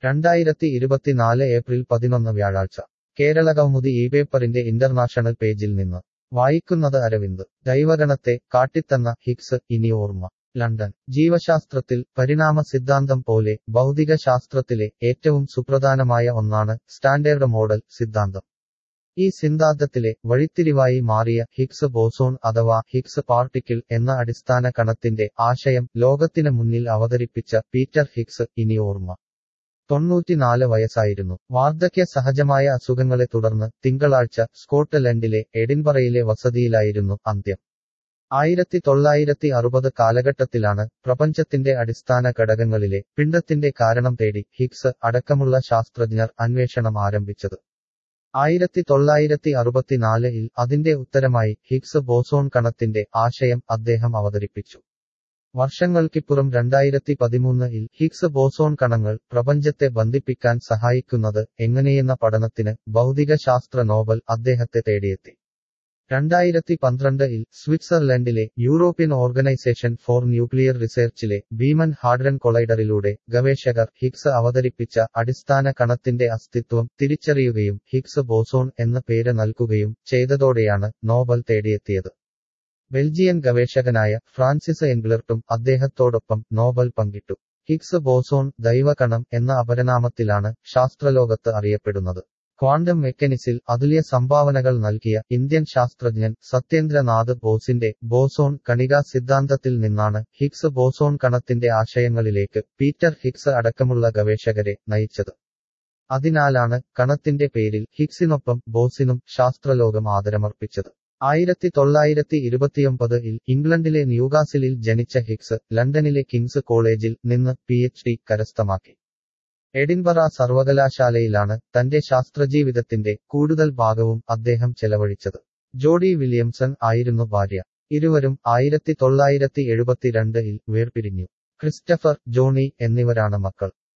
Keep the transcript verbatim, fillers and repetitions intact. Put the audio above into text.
രണ്ടായിരത്തി ഇരുപത്തിനാല് ഏപ്രിൽ പതിനൊന്ന് വ്യാഴാഴ്ച കേരളകൗമുദി ഈ പേപ്പറിന്റെ ഇന്റർനാഷണൽ പേജിൽ നിന്ന് വായിക്കുന്നത് അരവിന്ദ്. ദൈവഗണത്തെ കാട്ടിത്തന്ന ഹിഗ്സ് ഇനി ഓർമ്മ. ലണ്ടൻ. ജീവശാസ്ത്രത്തിൽ പരിണാമ സിദ്ധാന്തം പോലെ ഭൗതിക ശാസ്ത്രത്തിലെ ഏറ്റവും സുപ്രധാനമായ ഒന്നാണ് സ്റ്റാൻഡേർഡ് മോഡൽ സിദ്ധാന്തം. ഈ സിദ്ധാന്തത്തിലെ വഴിത്തിരിവായി മാറിയ ഹിഗ്സ് ബോസോൺ അഥവാ ഹിഗ്സ് പാർട്ടിക്കിൾ എന്ന അടിസ്ഥാന കണത്തിന്റെ ആശയം ലോകത്തിന് മുന്നിൽ അവതരിപ്പിച്ച പീറ്റർ ഹിഗ്സ് ഇനി ഓർമ്മ. തൊണ്ണൂറ്റിനാല് വയസ്സായിരുന്നു. വാർദ്ധക്യ സഹജമായ അസുഖങ്ങളെ തുടർന്ന് തിങ്കളാഴ്ച സ്കോട്ട്ലൻഡിലെ എഡിൻബറയിലെ വസതിയിലായിരുന്നു അന്ത്യം. ആയിരത്തി തൊള്ളായിരത്തി അറുപത് കാലഘട്ടത്തിലാണ് പ്രപഞ്ചത്തിന്റെ അടിസ്ഥാന ഘടകങ്ങളിലെ പിണ്ഡത്തിന്റെ കാരണം തേടി ഹിഗ്സ് അടക്കമുള്ള ശാസ്ത്രജ്ഞർ അന്വേഷണം ആരംഭിച്ചത്. ആയിരത്തി തൊള്ളായിരത്തി അറുപത്തിനാലിൽ അതിന്റെ ഉത്തരമായി ഹിഗ്സ് ബോസോൺ കണത്തിന്റെ ആശയം അദ്ദേഹം അവതരിപ്പിച്ചു. വർഷങ്ങൾക്കിപ്പുറം രണ്ടായിരത്തി പതിമൂന്നിൽ ഹിഗ്സ് ബോസോൺ കണങ്ങൾ പ്രപഞ്ചത്തെ ബന്ധിപ്പിക്കാൻ സഹായിക്കുന്നത് എങ്ങനെയെന്ന പഠനത്തിന് ഭൗതികശാസ്ത്ര നോബൽ അദ്ദേഹത്തെ തേടിയെത്തി. രണ്ടായിരത്തി പന്ത്രണ്ടിൽ സ്വിറ്റ്സർലൻഡിലെ യൂറോപ്യൻ ഓർഗനൈസേഷൻ ഫോർ ന്യൂക്ലിയർ റിസർച്ചിലെ ബീമൻ ഹാഡ്രൺ കൊളൈഡറിലൂടെ ഗവേഷകർ ഹിഗ്സ് അവതരിപ്പിച്ച അടിസ്ഥാന കണത്തിന്റെ അസ്തിത്വം തിരിച്ചറിയുകയും ഹിഗ്സ് ബോസോൺ എന്ന പേര് നൽകുകയും ചെയ്തതോടെയാണ് നോബൽ തേടിയെത്തിയത്. ബെൽജിയൻ ഗവേഷകനായ ഫ്രാൻസിസ് എൻഗ്ലർട്ടും അദ്ദേഹത്തോടൊപ്പം നോബൽ പങ്കിട്ടു. ഹിഗ്സ് ബോസോൺ ദൈവകണം എന്ന അപരനാമത്തിലാണ് ശാസ്ത്രലോകത്ത് അറിയപ്പെടുന്നത്. ക്വാണ്ടം മെക്കാനിക്സിൽ അതുല്യ സംഭാവനകൾ നൽകിയ ഇന്ത്യൻ ശാസ്ത്രജ്ഞൻ സത്യേന്ദ്രനാഥ് ബോസിന്റെ ബോസോൺ കണികാ സിദ്ധാന്തത്തിൽ നിന്നാണ് ഹിഗ്സ് ബോസോൺ കണത്തിന്റെ ആശയങ്ങളിലേക്ക് പീറ്റർ ഹിഗ്സ് അടക്കമുള്ള ഗവേഷകരെ നയിച്ചത്. അതിനാലാണ് കണത്തിന്റെ പേരിൽ ഹിഗ്സിനൊപ്പം ബോസിനും ശാസ്ത്രലോകം ആദരമർപ്പിച്ചത്. ആയിരത്തി തൊള്ളായിരത്തി ഇരുപത്തിയൊമ്പതിൽ ഇംഗ്ലണ്ടിലെ ന്യൂകാസിലിൽ ജനിച്ച ഹിഗ്സ് ലണ്ടനിലെ കിങ്സ് കോളേജിൽ നിന്ന് പി എച്ച് ഡി കരസ്ഥമാക്കി. എഡിൻബറ സർവകലാശാലയിലാണ് തന്റെ ശാസ്ത്രജീവിതത്തിന്റെ കൂടുതൽ ഭാഗവും അദ്ദേഹം ചെലവഴിച്ചത്. ജോഡി വില്യംസൺ ആയിരുന്നു ഭാര്യ. ഇരുവരും ആയിരത്തി തൊള്ളായിരത്തി എഴുപത്തിരണ്ടിൽ വേർപിരിഞ്ഞു. ക്രിസ്റ്റഫർ, ജോണി എന്നിവരാണ് മക്കൾ.